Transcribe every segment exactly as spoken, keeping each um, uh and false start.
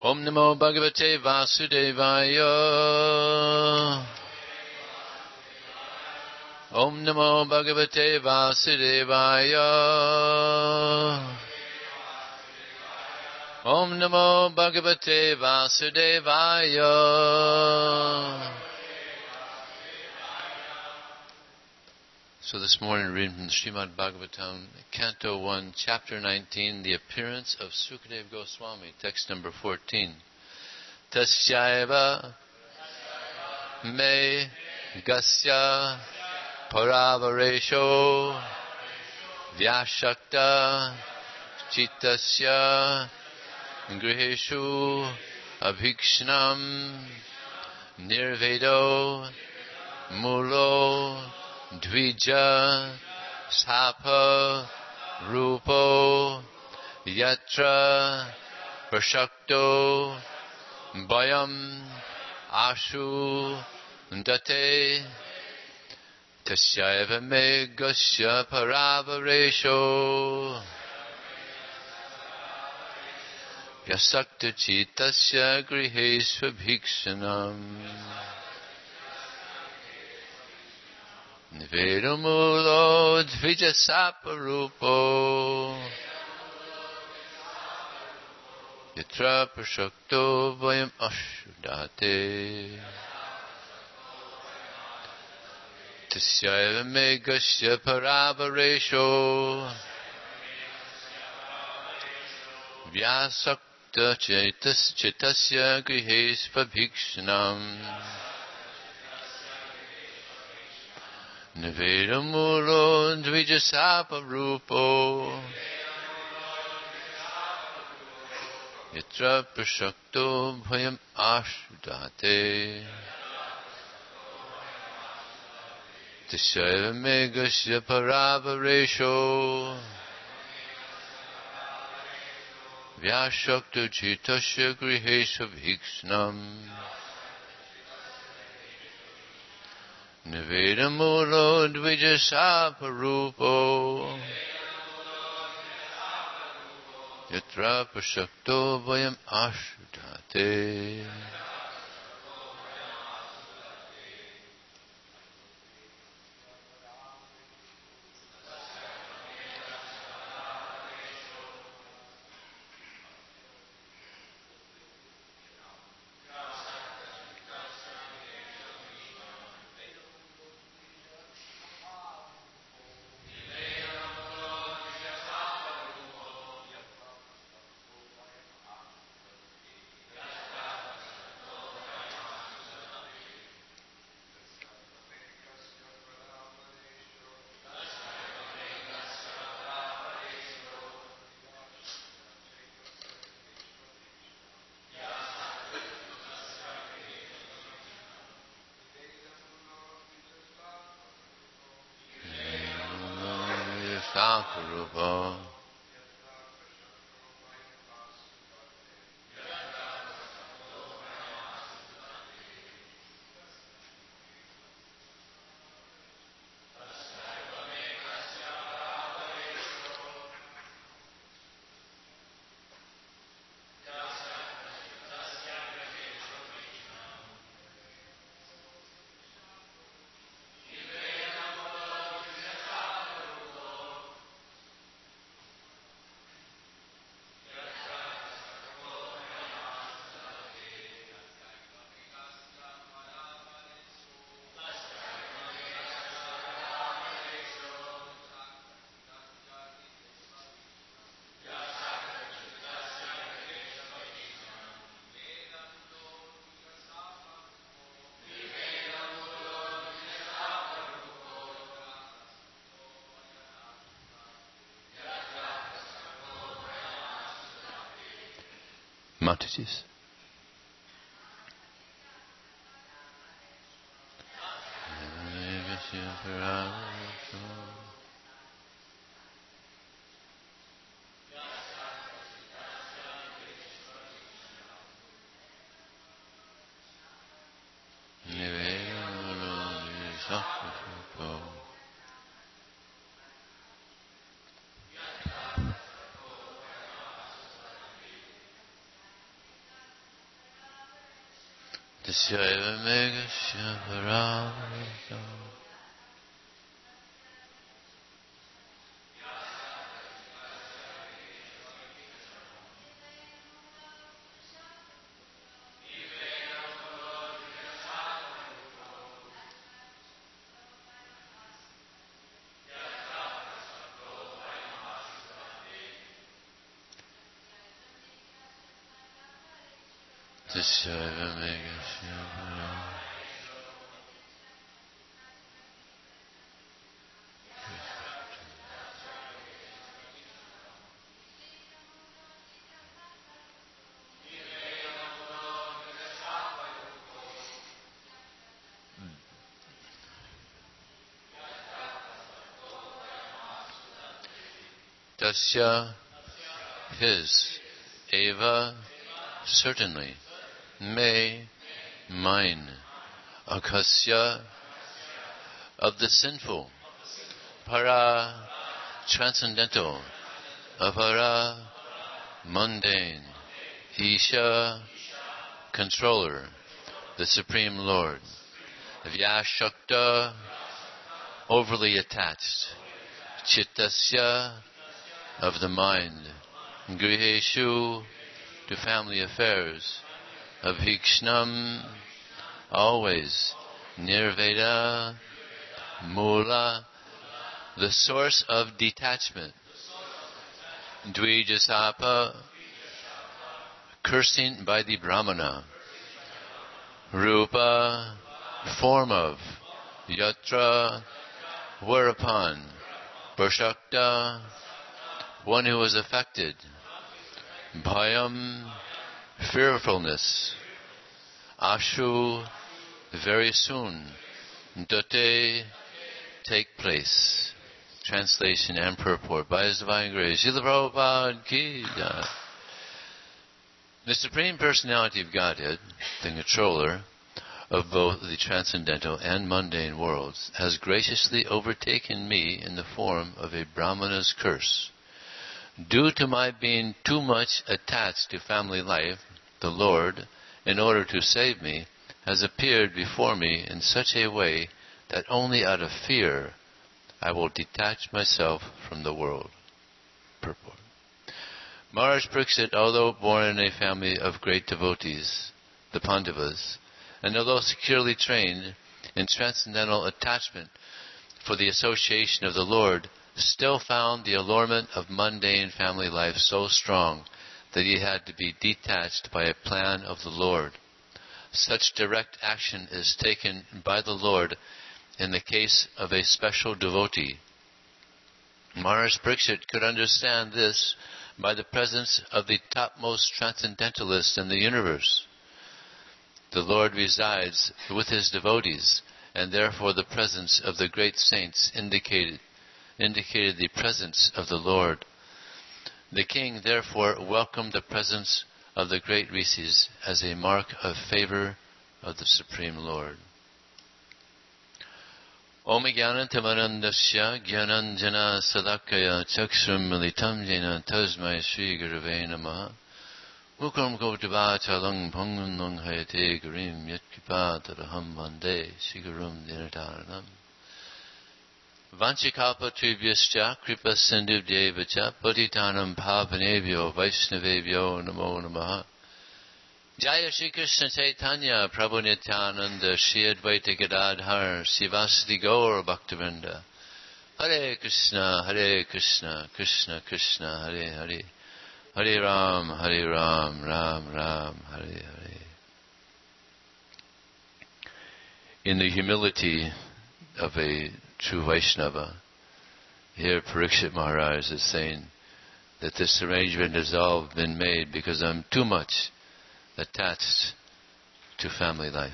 Om Namo Bhagavate Vasudevaya. Om Namo Bhagavate Vasudevaya. Om Namo Bhagavate Vasudevaya. So this morning, reading from the Srimad Bhagavatam, Canto one, Chapter nineteen, The Appearance of Sukadeva Goswami, text number fourteen. Tasyaiva me gasya paravaresho vyashakta chittasya griheshu abhikshnam nirvedo mulo Dvija Sapa Rupo Yatra Prashakto Bayam Ashu Date Tasyaiva Megasya Paravaresho Vyasakta Chitasya Grihesva Bhikshanam Nivedamulo Dvijasaparupo Yatra Prashakto Vayam Ashudate Tasyaiva Megasya Paravaresho Vyasakta Chitasya Grihesva Bhikshanam Nivedamulo Dvijasaparupo Yatra Prashakto Bhayam Ashudate Tasyaiva Megasya Paravaresho Vyashakta Chitasya Grihesva Bhikshanam Nivedamulo Dvijasaparupo Yatra Prashakto Vayam Ashudate. Saparupo Matatis. Tasyaiva Megasya Paravato. Tasyaiva Megasya Paravato. Tasya, his, eva, certainly, me, mine, akasya, of the sinful, para, transcendental, apara, mundane, isha, controller, the Supreme Lord, vyashakta, overly attached, chittasya, of the mind, griheshu, to family affairs, abhikshnam, always, nirveda, mula, the source of detachment, dvijasapa, cursing by the Brahmana, rupa, form of, yatra, whereupon, prashakta, one who was affected, bhayam, fearfulness, ashu, very soon, date, take place. Translation and purport by His Divine Grace, Srila Prabhupada Ki Jai. The Supreme Personality of Godhead, the controller of both the transcendental and mundane worlds, has graciously overtaken me in the form of a Brahmana's curse. Due to my being too much attached to family life, the Lord, in order to save me, has appeared before me in such a way that only out of fear I will detach myself from the world. Purport. Maharaj Pariksit, although born in a family of great devotees, the Pandavas, and although securely trained in transcendental attachment for the association of the Lord, still found the allurement of mundane family life so strong that he had to be detached by a plan of the Lord. Such direct action is taken by the Lord in the case of a special devotee. Maharaj Pariksit could understand this by the presence of the topmost transcendentalist in the universe. The Lord resides with His devotees, and therefore the presence of the great saints indicated indicated the presence of the Lord. The king therefore welcomed the presence of the great rishis as a mark of favor of the Supreme Lord. Om Jnanantamarandasya Jnananjana Sadakaya Chakshram Militam Jena Tasmai Sri Gurave Namaha Mukram Goptavatalang Pangun Nung Hayate Gurim Yatkipa Taraham Vande Sigurum Dinataranam Vanchikalpa Tribhyascha Kripa Sindhu Devacha Patitanam Pavanebhyo Vaishnavebhyo Namo Namaha Jaya Shri Krishna Chaitanya Prabhu Nityananda Shri Advaita Gadadhar Sivasati Gaur Bhaktivinoda Hare Krishna Hare Krishna Krishna Krishna Hare Hare Hare Ram Hare Ram Ram Ram Hare Hare. In the humility of a true Vaishnava, here Parikshit Maharaj is saying that this arrangement has all been made because I'm too much attached to family life.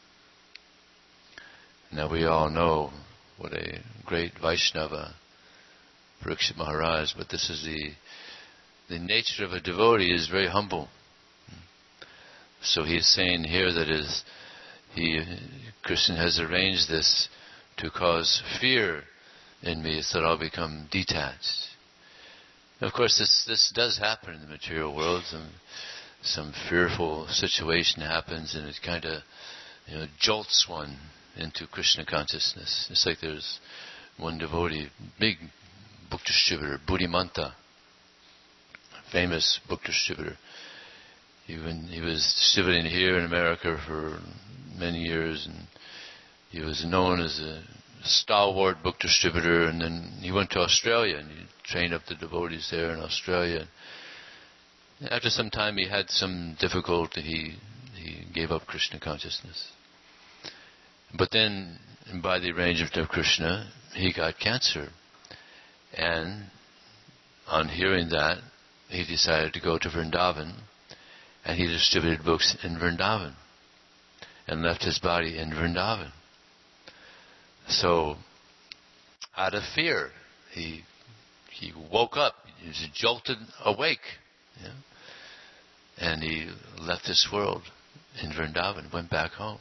Now we all know what a great Vaishnava Parikshit Maharaj, but this is the the nature of a devotee is very humble. So he is saying here that is he Krishna has arranged this to cause fear in me so that I'll become detached. Of course, this this does happen in the material world. And some fearful situation happens, and it kind of, you know, jolts one into Krishna consciousness. It's like there's one devotee, big book distributor, Buddhimanta, famous book distributor. Even he was distributing here in America for many years, and he was known as a stalwart book distributor. And then he went to Australia, and he trained up the devotees there in Australia. And after some time, he had some difficulty. He he gave up Krishna consciousness. But then, by the arrangement of Krishna, he got cancer. And on hearing that, he decided to go to Vrindavan, and he distributed books in Vrindavan and left his body in Vrindavan. So, out of fear, he he woke up. He was jolted awake, you know, and he left this world in Vrindavan, went back home.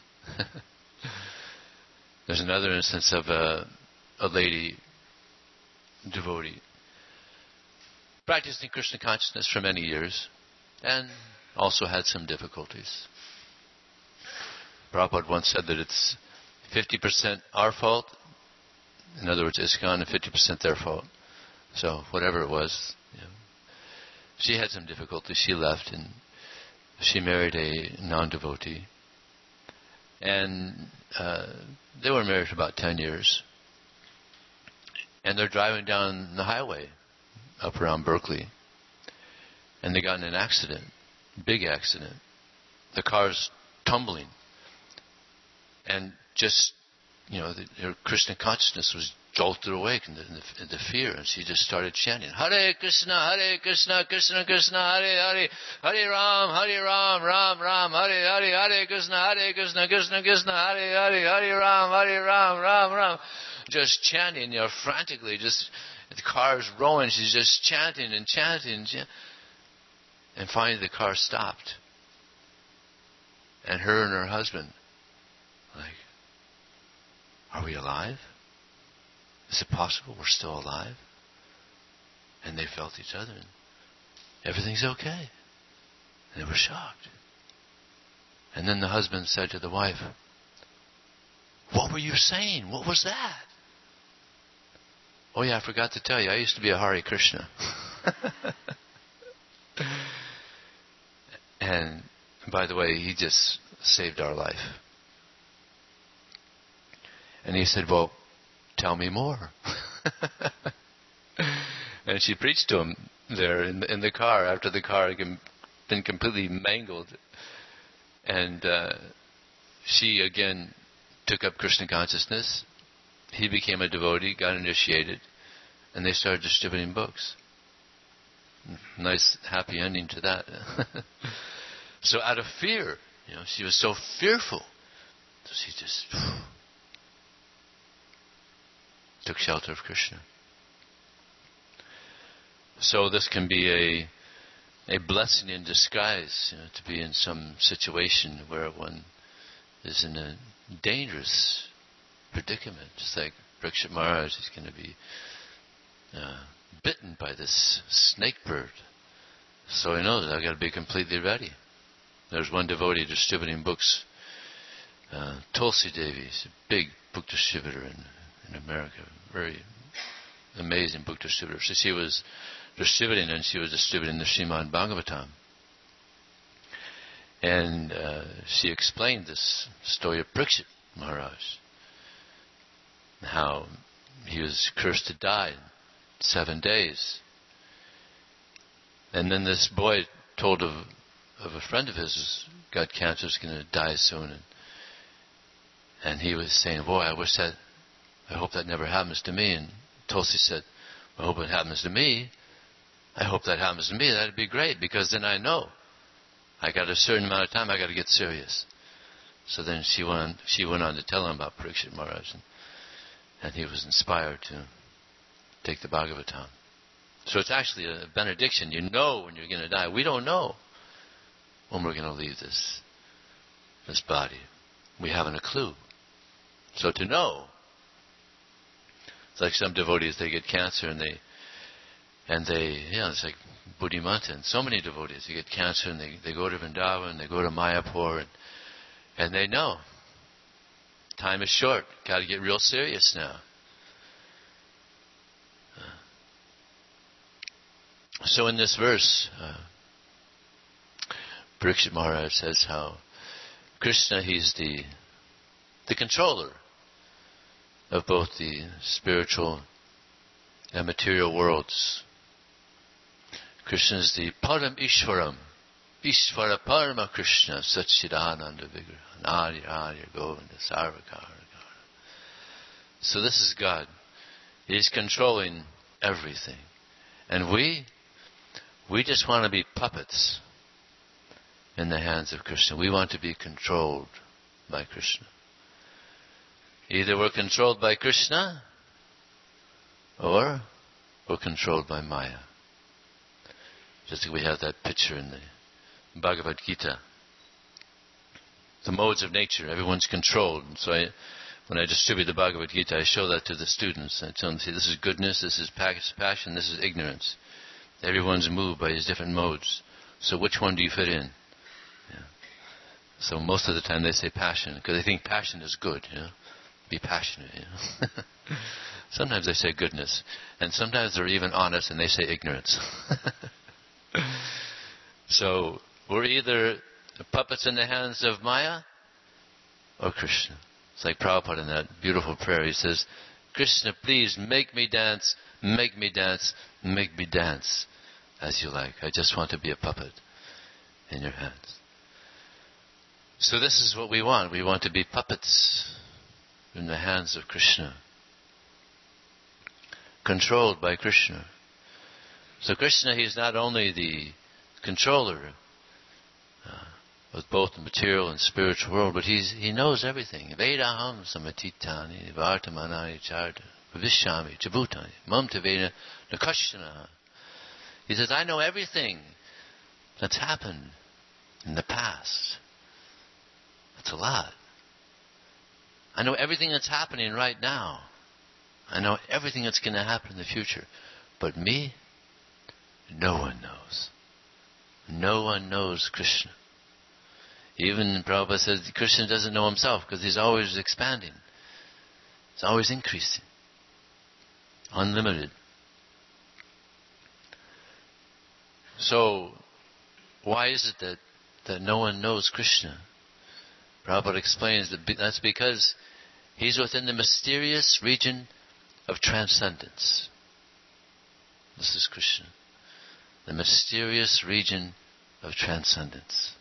There's another instance of a, a lady devotee practicing Krishna consciousness for many years and also had some difficulties. Prabhupada once said that it's fifty percent our fault, in other words, ISKCON, and fifty percent their fault. So whatever it was, you know, she had some difficulties. She left and she married a non-devotee. And uh, they were married for about ten years. And they're driving down the highway up around Berkeley. And they got in an accident, big accident. The car's tumbling. And just, you know, the, her Krishna consciousness was jolted awake in the, in, the, in the fear. And she just started chanting, Hare Krishna, Hare Krishna, Krishna Krishna, Hare Hare, Hare Ram, Hare Ram, Ram Ram, Hare Hare, Hare Krishna, Hare Krishna, Krishna Krishna, Hare Hare, Hare Ram, Hare Ram, Ram Ram. Just chanting, you know, frantically, just, the car's rolling, she's just chanting and chanting and chanting. And finally the car stopped. And her and her husband, like, are we alive? Is it possible we're still alive? And they felt each other, and everything's okay. And they were shocked. And then the husband said to the wife, what were you saying? What was that? Oh yeah, I forgot to tell you, I used to be a Hare Krishna. And by the way, he just saved our life. And he said, well, tell me more. And she preached to him there in the, in the car after the car had been completely mangled. And uh, she again took up Krishna consciousness. He became a devotee, got initiated, and they started distributing books. Nice, happy ending to that. So out of fear, you know, she was so fearful, so she just took shelter of Krishna. So this can be a a blessing in disguise, you know, to be in some situation where one is in a dangerous predicament. Just like Parikshit Maharaj is going to be uh, bitten by this snake bird. So he knows I've got to be completely ready. There's one devotee distributing books. Uh, Tulsi Devi is a big book distributor in, in America. Very amazing book distributor. So she was distributing, and she was distributing the Srimad Bhagavatam. And uh, she explained this story of Parikshit Maharaj, how he was cursed to die in seven days. And then this boy told of of a friend of his who's got cancer, is going to die soon, and and he was saying, boy, I wish that, I hope that never happens to me. And Tulsi said, I hope it happens to me. I hope that happens to me. That'd be great, because then I know I got a certain amount of time, I got to get serious. So then she went on, she went on to tell him about Parikshit Maharaj, and, and he was inspired to take the Bhagavatam. So it's actually a benediction. You know when you're going to die. We don't know when we're going to leave this this body. We haven't a clue. So to know, it's like some devotees, they get cancer and they And they, yeah, it's like Buddhimata and so many devotees. They get cancer and they, they go to Vrindavan, they go to Mayapur, and, and they know time is short. Got to get real serious now. Uh, so in this verse, uh, Parikshit Maharaj says how Krishna, he's the the controller of both the spiritual and material worlds. Krishna is the Param Ishvaram, Ishvara Parama Krishna, Satchidananda Vigraha, Arya Arya Govinda, Sarvakara. So this is God. He's controlling everything. And we, we just want to be puppets in the hands of Krishna. We want to be controlled by Krishna. Either we're controlled by Krishna or we're controlled by Maya. Just like we have that picture in the Bhagavad Gita. The modes of nature, everyone's controlled. And so I, when I distribute the Bhagavad Gita, I show that to the students. I tell them, see, this is goodness, this is passion, this is ignorance. Everyone's moved by these different modes. So which one do you fit in? Yeah. So most of the time they say passion, because they think passion is good, you know. Be passionate, you know. Sometimes they say goodness. And sometimes they're even honest and they say ignorance. So we're either puppets in the hands of Maya or Krishna. It's like Prabhupada in that beautiful prayer. He says, Krishna, please make me dance, make me dance, make me dance as you like. I just want to be a puppet in your hands. So this is what we want. We want to be puppets in the hands of Krishna, controlled by Krishna. So Krishna, he is not only the controller uh, of both the material and spiritual world, but he's, he knows everything. Vedaham samatitani vartamanani charta vishyami chabhutani mam tavena nakashana. He says, I know everything that's happened in the past. That's a lot. I know everything that's happening right now. I know everything that's going to happen in the future. But me, no one knows. No one knows Krishna. Even Prabhupada says Krishna doesn't know himself because he's always expanding. He's always increasing. Unlimited. So, why is it that, that no one knows Krishna? Prabhupada explains that that's because he's within the mysterious region of transcendence. This is Krishna. The mysterious region of transcendence.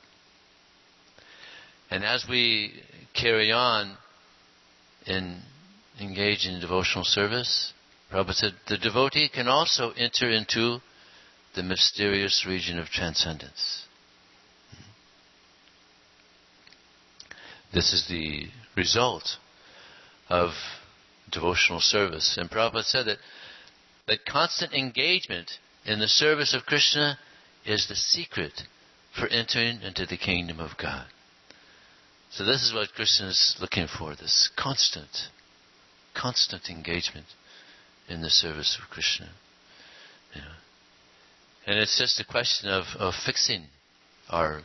And as we carry on in engaging in devotional service, Prabhupada said the devotee can also enter into the mysterious region of transcendence. This is the result of devotional service. And Prabhupada said that, that constant engagement in the service of Krishna is the secret for entering into the kingdom of God. So this is what Krishna is looking for, this constant, constant engagement in the service of Krishna. You know. And it's just a question of, of fixing our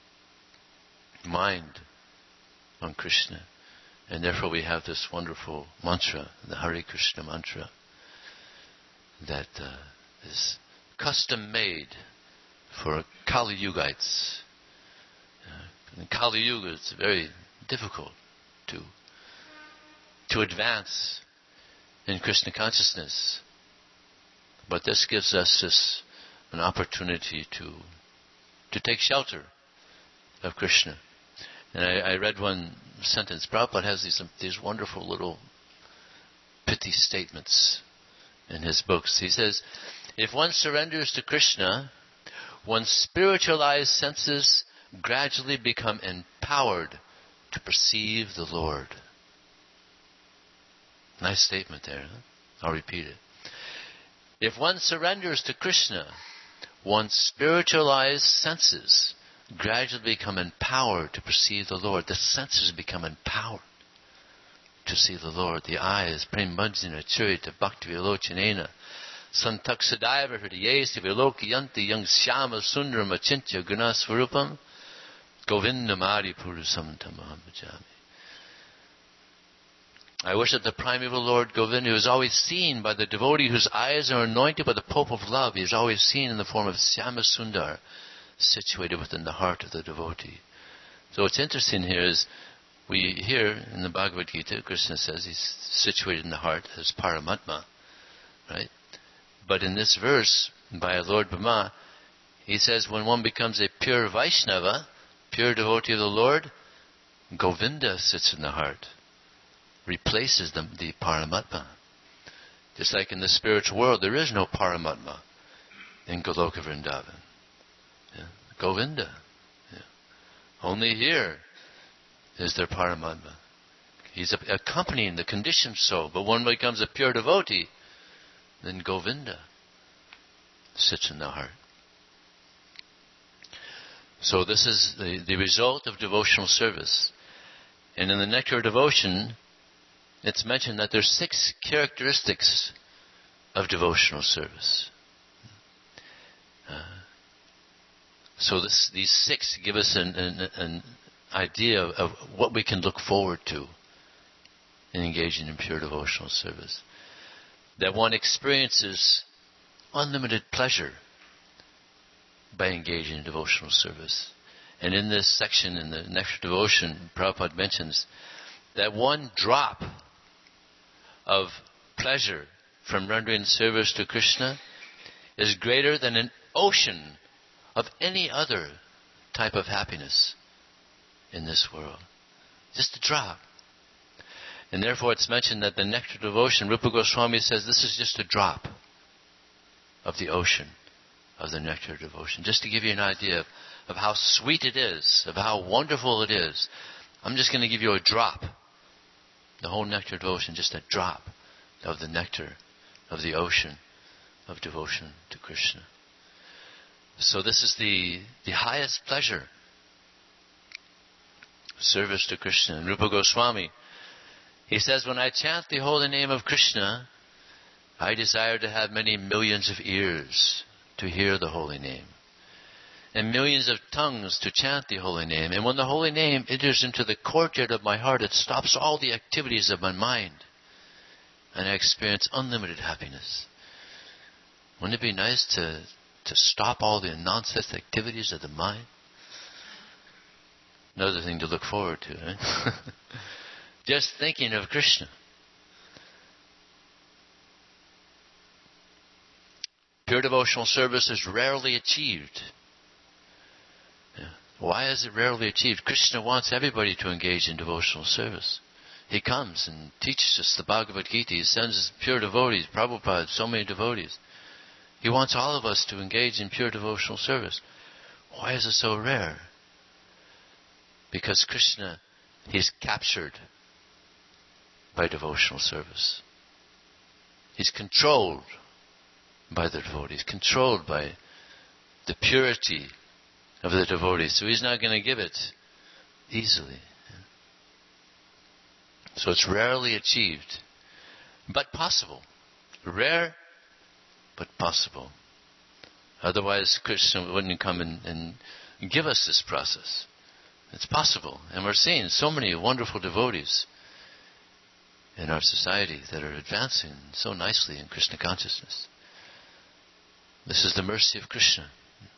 mind on Krishna. And therefore we have this wonderful mantra, the Hare Krishna mantra, that uh, is custom made for Kali Yugites. Uh, in Kali Yuga it's very difficult to to advance in Krishna consciousness. But this gives us this an opportunity to to take shelter of Krishna. And I, I read one sentence. Prabhupada has these these wonderful little pithy statements in his books. He says, if one surrenders to Krishna, one's spiritualized senses gradually become empowered to perceive the Lord. Nice statement there. Huh? I'll repeat it. If one surrenders to Krishna, one's spiritualized senses gradually become empowered to perceive the Lord. The senses become empowered to see the Lord. The eyes, premajjina churita bhakti vilochanena Santak Sadaiva Hridayesi Vilokiyanti Yang Syama Sundaram Achintya Gunasvarupam Govindamari Purusam Tamaham Bhajami. I worship the primeval Lord Govinda, who is always seen by the devotee whose eyes are anointed by the Pope of Love. He is always seen in the form of Syama Sundar, situated within the heart of the devotee. So what's interesting here is, we hear in the Bhagavad Gita, Krishna says he's situated in the heart as Paramatma, right? But in this verse, by Lord Brahma, he says when one becomes a pure Vaishnava, pure devotee of the Lord, Govinda sits in the heart, replaces the, the Paramatma. Just like in the spiritual world, there is no Paramatma in Goloka Vrindavan. Yeah. Govinda. Yeah. Only here is there Paramatma. He's accompanying the conditioned soul, but when one becomes a pure devotee, then Govinda sits in the heart. So this is the, the result of devotional service. And in the Nectar of Devotion, it's mentioned that there's six characteristics of devotional service. Uh, so this, these six give us an, an, an idea of, of what we can look forward to in engaging in pure devotional service. That one experiences unlimited pleasure by engaging in devotional service. And in this section, in the Nectar Devotion, Prabhupada mentions that one drop of pleasure from rendering service to Krishna is greater than an ocean of any other type of happiness in this world. Just a drop. And therefore it's mentioned that the Nectar Devotion, Rupa Goswami says this is just a drop of the ocean of the Nectar Devotion. Just to give you an idea of, of how sweet it is, of how wonderful it is. I'm just going to give you a drop. The whole Nectar Devotion, just a drop of the nectar of the ocean of devotion to Krishna. So this is the, the highest pleasure. Service to Krishna. And Rupa Goswami, he says, when I chant the holy name of Krishna, I desire to have many millions of ears to hear the holy name, and millions of tongues to chant the holy name. And when the holy name enters into the courtyard of my heart, it stops all the activities of my mind, and I experience unlimited happiness. Wouldn't it be nice to, to stop all the nonsense activities of the mind? Another thing to look forward to, right? Just thinking of Krishna. Pure devotional service is rarely achieved. Yeah. Why is it rarely achieved? Krishna wants everybody to engage in devotional service. He comes and teaches us the Bhagavad Gita. He sends us pure devotees, Prabhupada, so many devotees. He wants all of us to engage in pure devotional service. Why is it so rare? Because Krishna, he's captured by devotional service. He's controlled by the devotees, controlled by the purity of the devotees. So he's not going to give it easily. So it's rarely achieved, but possible. Rare, but possible. Otherwise, Krishna wouldn't come and, and give us this process. It's possible. And we're seeing so many wonderful devotees in our society that are advancing so nicely in Krishna consciousness. This is the mercy of Krishna.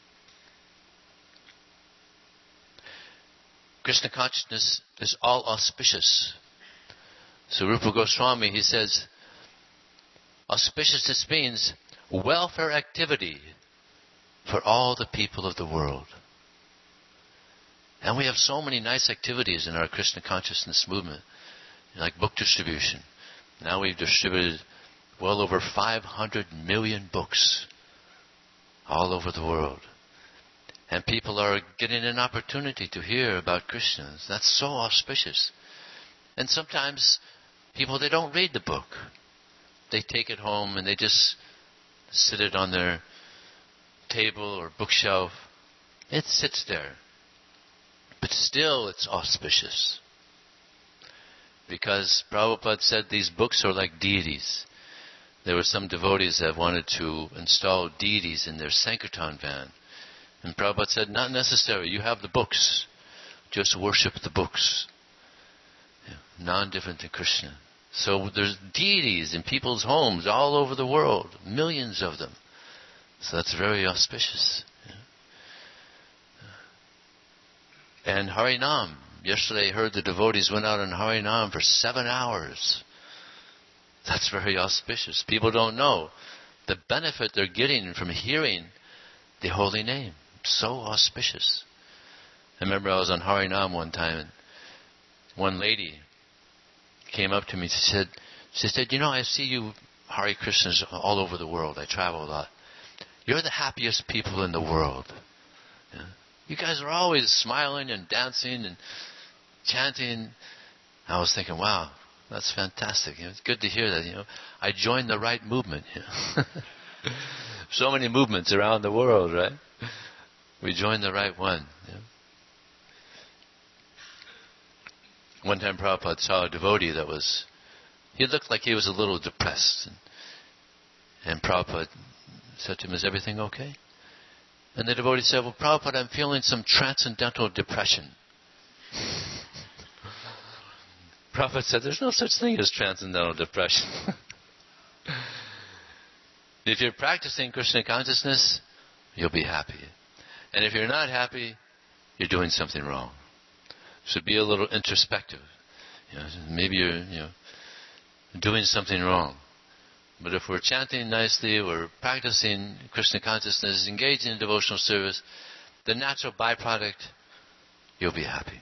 Krishna consciousness is all auspicious. So Rupa Goswami, he says, auspiciousness means welfare activity for all the people of the world. And we have so many nice activities in our Krishna consciousness movement, like book distribution. Now we've distributed well over five hundred million books all over the world. And people are getting an opportunity to hear about Krishna. That's so auspicious. And sometimes people, they don't read the book. They take it home and they just sit it on their table or bookshelf. It sits there. But still it's auspicious. Because Prabhupada said these books are like deities. there were some devotees that wanted to install deities in their Sankirtan van. And Prabhupada said, not necessary. You have the books. Just worship the books. Yeah, non-different than Krishna. So there's deities in people's homes all over the world. Millions of them. So that's very auspicious. Yeah. And Harinam. Yesterday I heard the devotees went out on Harinam for seven hours. That's very auspicious. People don't know the benefit they're getting from hearing the holy name. So auspicious. I remember I was on Harinam one time, and one lady came up to me. She said, she said, you know, I see you Hare Krishnas all over the world. I travel a lot. You're the happiest people in the world. Yeah. You guys are always smiling and dancing and chanting. I was thinking, wow, that's fantastic. You know, it's good to hear that. You know, I joined the right movement. You know. So many movements around the world, right? We joined the right one. You know. One time Prabhupada saw a devotee that was, he looked like he was a little depressed. And, and Prabhupada said to him, is everything okay? And the devotee said, well, Prabhupada, I'm feeling some transcendental depression. Prabhupada said, there's no such thing as transcendental depression. If you're practicing Krishna consciousness, you'll be happy. And if you're not happy, you're doing something wrong. So be a little introspective. You know, maybe you're you know, doing something wrong. But if we're chanting nicely, we're practicing Krishna consciousness, engaging in devotional service, the natural byproduct, you'll be happy.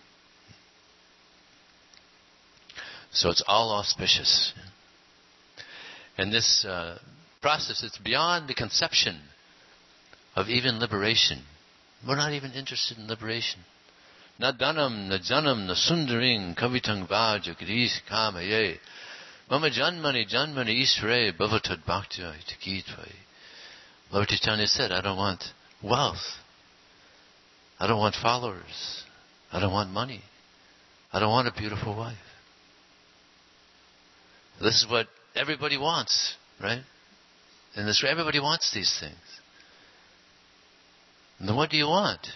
So it's all auspicious. And this uh, process, it's beyond the conception of even liberation. We're not even interested in liberation. Na dhanam, na janam, na sundaring, kavitang vaja, girish kamaye. Mama janmani, janmani ishre, bhavatad bhaktya, itakitvaye. Lord Chaitanya said, I don't want wealth. I don't want followers. I don't want money. I don't want a beautiful wife. This is what everybody wants, right? And this, everybody wants these things. And then what do you want?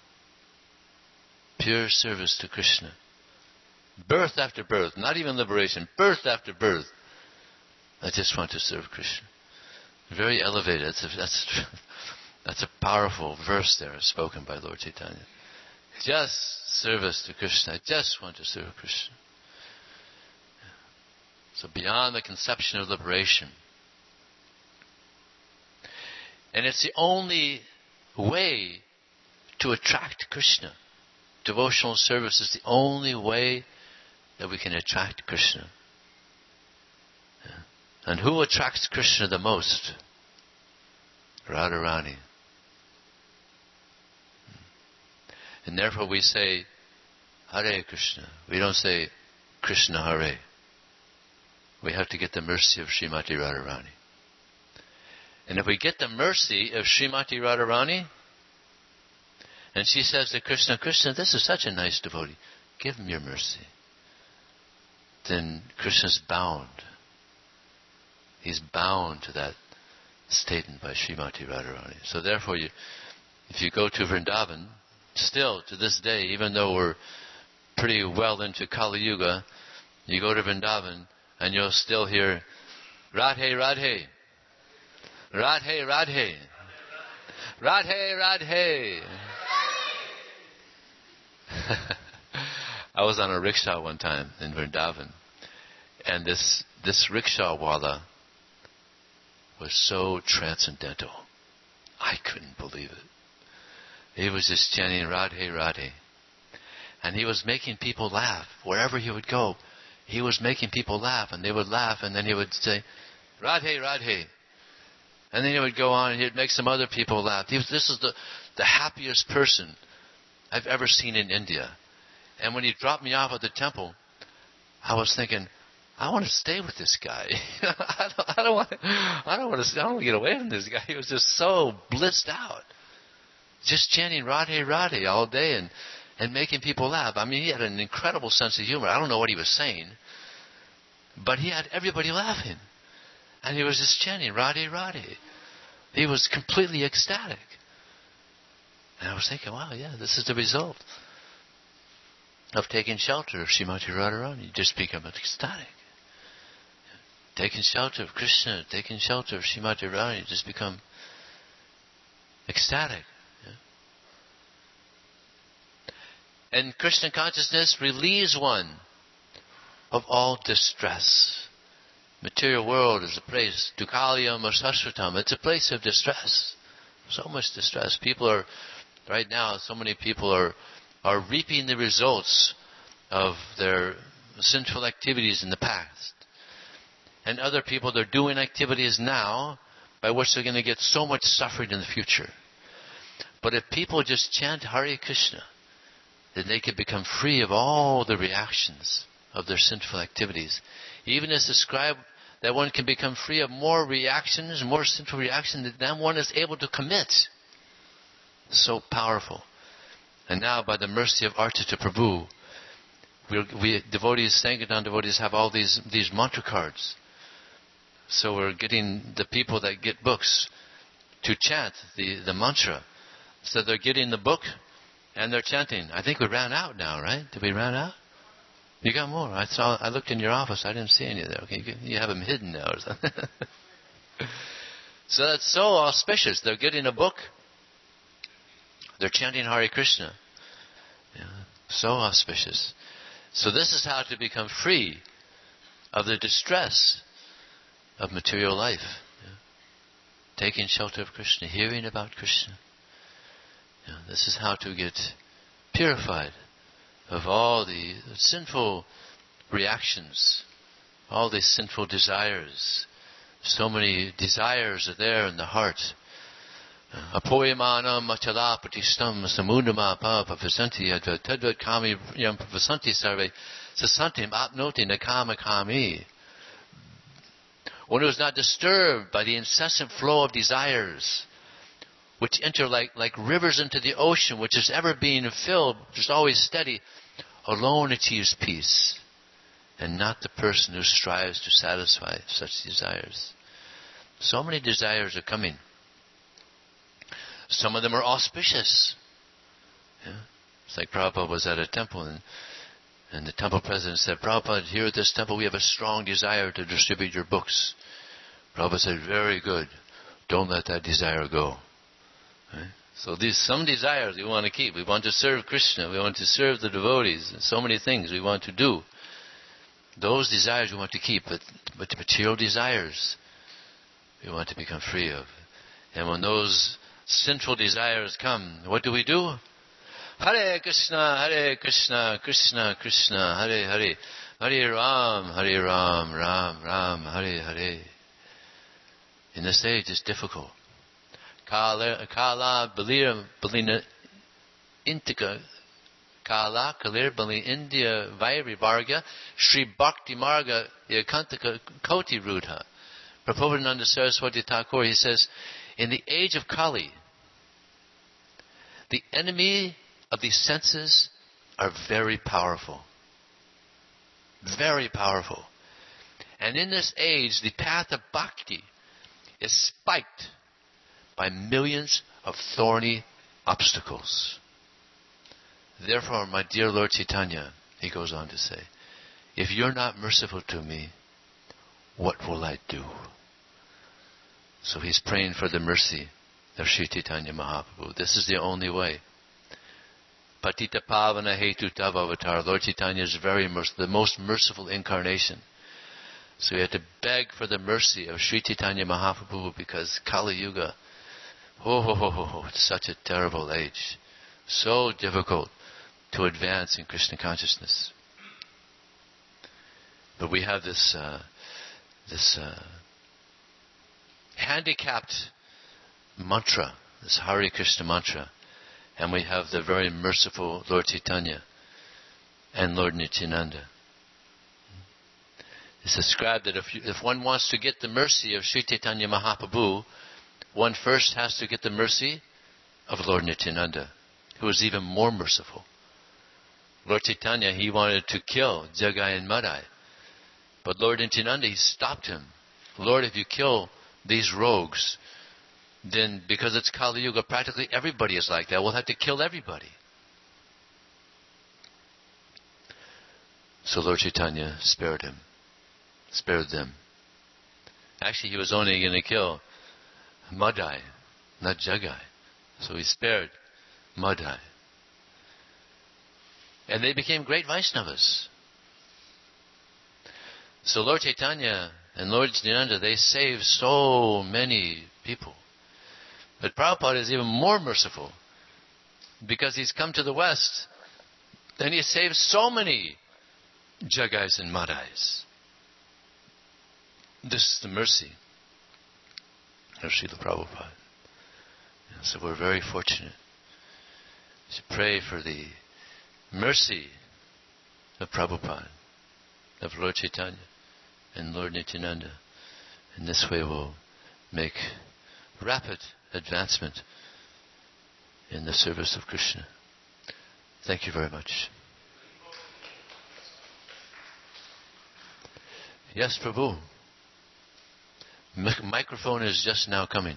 Pure service to Krishna. Birth after birth, not even liberation, birth after birth. I just want to serve Krishna. Very elevated. That's a, that's, that's a powerful verse there spoken by Lord Chaitanya. Just service to Krishna. I just want to serve Krishna. So beyond the conception of liberation. And it's the only way to attract Krishna. Devotional service is the only way that we can attract Krishna. Yeah. And who attracts Krishna the most? Radharani. And therefore we say, Hare Krishna. We don't say, Krishna Hare. We have to get the mercy of Srimati Radharani. And if we get the mercy of Srimati Radharani, and she says to Krishna, Krishna, this is such a nice devotee. Give him your mercy. Then Krishna's bound. He's bound to that statement by Srimati Radharani. So therefore, you, if you go to Vrindavan, still to this day, even though we're pretty well into Kali Yuga, you go to Vrindavan and you'll still hear Radhe, Radhe. Radhe, Radhe. Radhe, Radhe. I was on a rickshaw one time in Vrindavan, and this this rickshaw wala was so transcendental. I couldn't believe it. He was just chanting Radhe, Radhe. And he was making people laugh. Wherever he would go, he was making people laugh, and they would laugh, and then he would say, Radhe, Radhe. And then he would go on and he'd make some other people laugh. He was, this is the, the happiest person I've ever seen in India. And when he dropped me off at the temple, I was thinking, I want to stay with this guy. I, don't, I don't want. I don't want to. I don't want to get away from this guy. He was just so blissed out, just chanting Radhe Radhe all day and and making people laugh. I mean, he had an incredible sense of humor. I don't know what he was saying, but he had everybody laughing. And he was just chanting, Radhe, Radhe. He was completely ecstatic. And I was thinking, wow, yeah, this is the result of taking shelter of Srimati Radharani. You just become ecstatic. Taking shelter of Krishna, taking shelter of Srimati Radharani, you just become ecstatic. And Krishna consciousness relieves one of all distress. Material world is a place, Dukhalayam or Sashvatam, it's a place of distress. So much distress. People are, right now, so many people are, are reaping the results of their sinful activities in the past. And other people, they're doing activities now by which they're going to get so much suffering in the future. But if people just chant Hare Krishna, then they can become free of all the reactions of their sinful activities. Even as described, that one can become free of more reactions, more sinful reactions, than one is able to commit. So powerful. And now, by the mercy of Archita Prabhu, we, we devotees, Sankirtan devotees, have all these these mantra cards. So we're getting the people that get books to chant the, the mantra. So they're getting the book and they're chanting. I think we ran out now, right? Did we run out? You got more. I saw. I looked in your office. I didn't see any there. Okay, you have them hidden now or something. So that's so auspicious. They're getting a book. They're chanting Hare Krishna. Yeah, so auspicious. So this is how to become free of the distress of material life. Yeah. Taking shelter of Krishna, hearing about Krishna. Yeah, this is how to get purified of all the sinful reactions, all the sinful desires. So many desires are there in the heart. Apoyamana machala patistam samudama papa vasanti tadvat kami yam vasanti sarve sasantim apnoti nakama kami. One who is not disturbed by the incessant flow of desires, which enter like, like rivers into the ocean, which is ever being filled, just always steady, alone achieves peace, and not the person who strives to satisfy such desires. So many desires are coming. Some of them are auspicious. Yeah? It's like Prabhupada was at a temple, and, and the temple president said, Prabhupada, here at this temple we have a strong desire to distribute your books. Prabhupada said, very good. Don't let that desire go. Right? So these some desires we want to keep. We want to serve Krishna. We want to serve the devotees. And so many things we want to do. Those desires we want to keep. But, but the material desires we want to become free of. And when those sinful desires come, what do we do? Hare Krishna, Hare Krishna, Krishna Krishna, Hare Hare, Hare Ram, Hare Ram, Ram Ram, Hare Hare. In this age it's difficult. Kala, Kala, Balira, Balina, Intika, Kala, Kalir, Balina, India, Vairi, Varga, Sri Bhakti Marga, Yakantaka, Koti Rudha. Prabhupada Saraswati Thakur, he says, in the age of Kali, the enemy of these senses are very powerful. Very powerful. And in this age, the path of bhakti is spiked by millions of thorny obstacles. Therefore, my dear Lord Chaitanya, he goes on to say, if you're not merciful to me, what will I do? So he's praying for the mercy of Sri Chaitanya Mahaprabhu. This is the only way. Patita Pavana Hetu Tav Avatar. Lord Chaitanya is very merciful, the most merciful incarnation. So we have to beg for the mercy of Sri Chaitanya Mahaprabhu because Kali Yuga, oh, oh, oh, oh, it's such a terrible age. So difficult to advance in Krishna consciousness. But we have this uh, this uh, handicapped mantra, this Hare Krishna mantra, and we have the very merciful Lord Chaitanya and Lord Nityananda. It's described that if, you, if one wants to get the mercy of Sri Chaitanya Mahaprabhu, one first has to get the mercy of Lord Nityananda, who is even more merciful. Lord Chaitanya, he wanted to kill Jagai and Madai. But Lord Nityananda, he stopped him. Lord, if you kill these rogues, then because it's Kali Yuga, practically everybody is like that. We'll have to kill everybody. So Lord Chaitanya spared him, spared them. Actually, he was only going to kill Madai, not Jagai. So he spared Madai. And they became great Vaishnavas. So Lord Chaitanya and Lord Nityananda, they saved so many people. But Prabhupada is even more merciful, because he's come to the West and he saved so many Jagais and Madais. This is the mercy of Srila Prabhupada. So we're very fortunate to pray for the mercy of Prabhupada, of Lord Chaitanya and Lord Nityananda. And this way we'll make rapid advancement in the service of Krishna. Thank you very much. Yes, Prabhu. M- microphone is just now coming.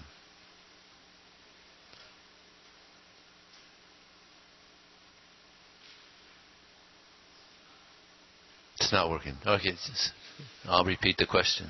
It's not working. Okay, it's, I'll repeat the question.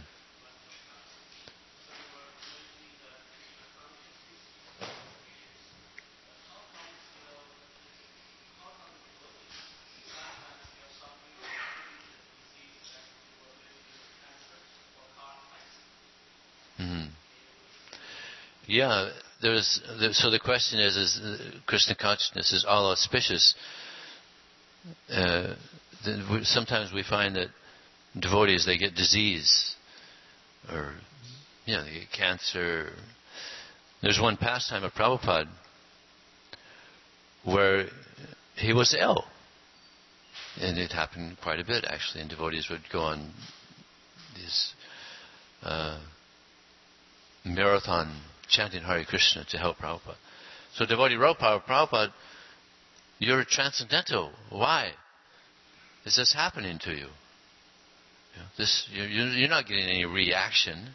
Mm-hmm. Yeah, there's, there, so the question is, is uh, Krishna consciousness is all auspicious. Uh, we, sometimes we find that devotees, they get disease, or you know, they get cancer. There's one pastime of Prabhupada where he was ill, and it happened quite a bit actually, and devotees would go on these uh, marathon chanting Hare Krishna to help Prabhupada. So devotee wrote Prabhupada, you're transcendental. Why is this happening to you? You know, this you're, you're not getting any reaction.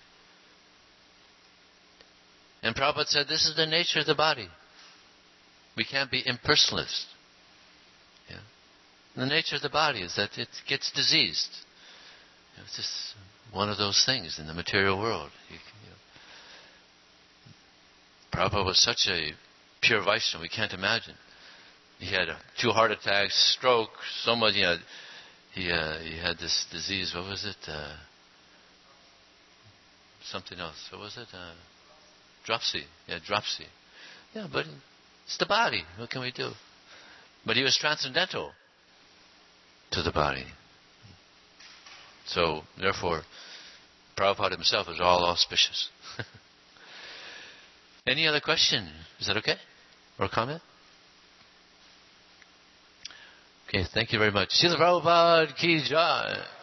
And Prabhupada said, this is the nature of the body. We can't be impersonalist. Yeah. The nature of the body is that it gets diseased. You know, it's just one of those things in the material world. You, you know. Prabhupada was such a pure Vaishnava, we can't imagine. He had uh, two heart attacks, stroke, so much. You know, he uh, he had this disease. What was it? Uh, something else. What was it? Uh, dropsy. Yeah, dropsy. Yeah, but it's the body. What can we do? But he was transcendental to the body. So, therefore, Prabhupada himself is all auspicious. Any other question? Is that okay? Or comment? Okay, thank you very much. Srila Prabhupada ki jai.